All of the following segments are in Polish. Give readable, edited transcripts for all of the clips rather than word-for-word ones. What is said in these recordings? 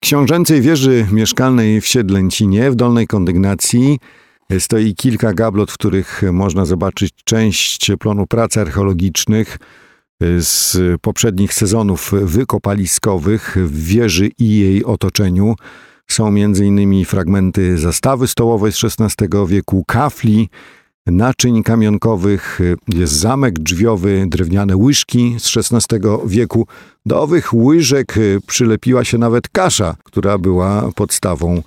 książęcej wieży mieszkalnej w Siedlęcinie w dolnej kondygnacji stoi kilka gablot, w których można zobaczyć część plonu prac archeologicznych z poprzednich sezonów wykopaliskowych w wieży i jej otoczeniu. Są m.in. fragmenty zastawy stołowej z XVI wieku, kafli, naczyń kamionkowych, jest zamek drzwiowy, drewniane łyżki z XVI wieku. Do owych łyżek przylepiła się nawet kasza, która była podstawą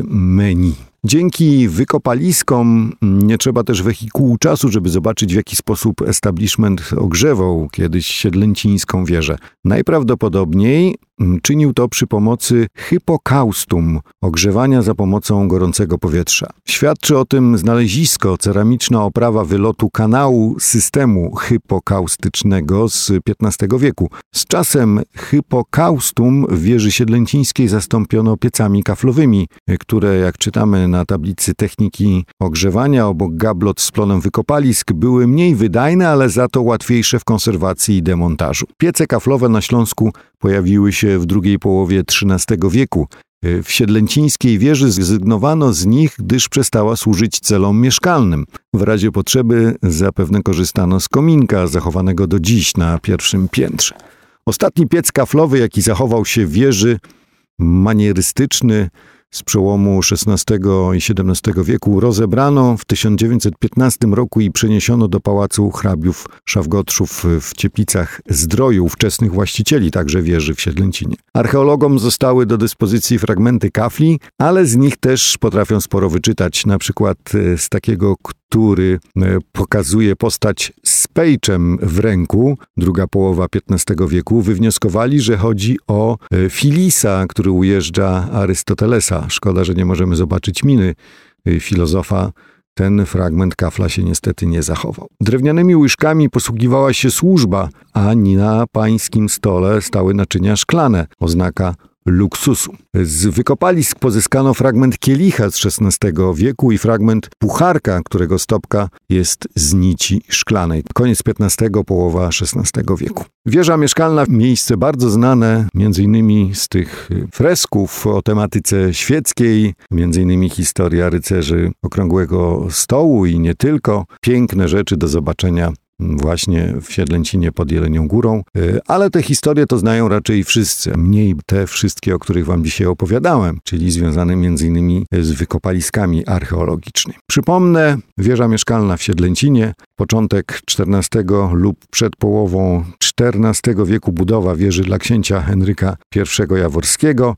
menu. Dzięki wykopaliskom nie trzeba też wehikułu czasu, żeby zobaczyć, w jaki sposób establishment ogrzewał kiedyś siedlęcińską wieżę. Najprawdopodobniej czynił to przy pomocy hypokaustum, ogrzewania za pomocą gorącego powietrza. Świadczy o tym znalezisko, ceramiczna oprawa wylotu kanału systemu hypokaustycznego z XV wieku. Z czasem hypokaustum w wieży siedlęcińskiej zastąpiono piecami kaflowymi, które, jak czytamy na tablicy techniki ogrzewania obok gablot z plonem wykopalisk, były mniej wydajne, ale za to łatwiejsze w konserwacji i demontażu. Piece kaflowe na Śląsku pojawiły się w drugiej połowie XIII wieku. W siedlęcińskiej wieży zrezygnowano z nich, gdyż przestała służyć celom mieszkalnym. W razie potrzeby zapewne korzystano z kominka, zachowanego do dziś na pierwszym piętrze. Ostatni piec kaflowy, jaki zachował się w wieży, manierystyczny, z przełomu XVI i XVII wieku, rozebrano w 1915 roku i przeniesiono do Pałacu Hrabiów Szafgotrzów w Cieplicach-Zdroju, ówczesnych właścicieli także wieży w Siedlęcinie. Archeologom zostały do dyspozycji fragmenty kafli, ale z nich też potrafią sporo wyczytać, na przykład z takiego, który pokazuje postać z pejczem w ręku, druga połowa XV wieku, wywnioskowali, że chodzi o Filisa, który ujeżdża Arystotelesa. Szkoda, że nie możemy zobaczyć miny filozofa. Ten fragment kafla się niestety nie zachował. Drewnianymi łyżkami posługiwała się służba, a na pańskim stole stały naczynia szklane, oznaka luksusu. Z wykopalisk pozyskano fragment kielicha z XVI wieku i fragment pucharka, którego stopka jest z nici szklanej. Koniec XV, połowa XVI wieku. Wieża mieszkalna, miejsce bardzo znane, m.in. z tych fresków o tematyce świeckiej, m.in. historia rycerzy Okrągłego Stołu i nie tylko. Piękne rzeczy do zobaczenia właśnie w Siedlęcinie pod Jelenią Górą, ale te historie to znają raczej wszyscy, mniej te wszystkie, o których wam dzisiaj opowiadałem, czyli związane m.in. z wykopaliskami archeologicznymi. Przypomnę, wieża mieszkalna w Siedlęcinie, początek XIV lub przed połową XIV wieku budowa wieży dla księcia Henryka I Jaworskiego,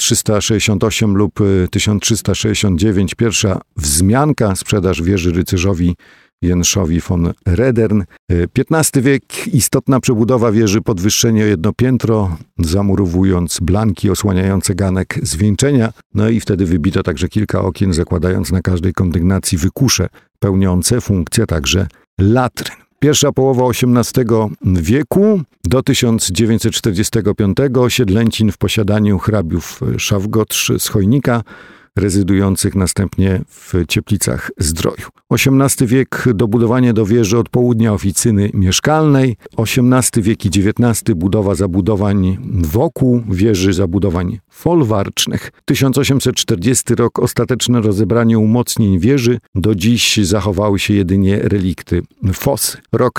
1368 lub 1369 pierwsza wzmianka, sprzedaż wieży rycerzowi Jenszowi von Redern. XV wiek, istotna przebudowa wieży, podwyższenie o jedno piętro, zamurowując blanki osłaniające ganek zwieńczenia. No i wtedy wybito także kilka okien, zakładając na każdej kondygnacji wykusze, pełniące funkcję także latryn. Pierwsza połowa XVIII wieku do 1945 Siedlęcin w posiadaniu hrabiów Szafgotrzy z Chojnika, rezydujących następnie w Cieplicach-Zdroju. XVIII wiek, dobudowanie do wieży od południa oficyny mieszkalnej. XVIII wiek i XIX budowa zabudowań wokół wieży, zabudowań folwarcznych. 1840 rok, ostateczne rozebranie umocnień wieży. Do dziś zachowały się jedynie relikty fosy. Rok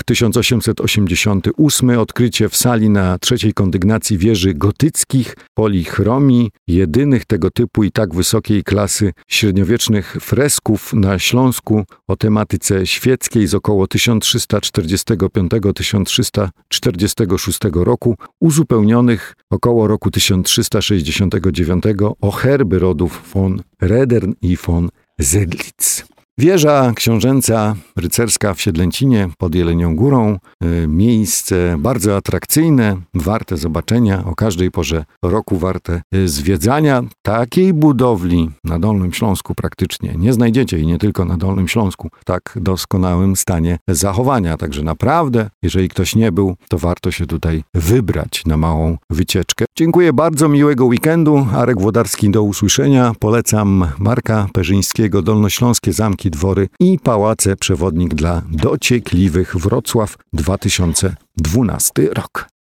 1888, odkrycie w sali na trzeciej kondygnacji wieży gotyckich, polichromii, jedynych tego typu i tak wysokiej klasy średniowiecznych fresków na Śląsku o tematyce świeckiej z około 1345-1346 roku, uzupełnionych około roku 1369 o herby rodów von Redern i von Sedlitz. Wieża książęca rycerska w Siedlęcinie pod Jelenią Górą, miejsce bardzo atrakcyjne, warte zobaczenia, o każdej porze roku warte zwiedzania. Takiej budowli na Dolnym Śląsku praktycznie nie znajdziecie i nie tylko na Dolnym Śląsku w tak doskonałym stanie zachowania. Także naprawdę, jeżeli ktoś nie był, to warto się tutaj wybrać na małą wycieczkę. Dziękuję bardzo, miłego weekendu. Arek Włodarski, do usłyszenia. Polecam Marka Perzyńskiego, Dolnośląskie Zamki, Dwory i Pałace, przewodnik dla dociekliwych, Wrocław 2012 rok.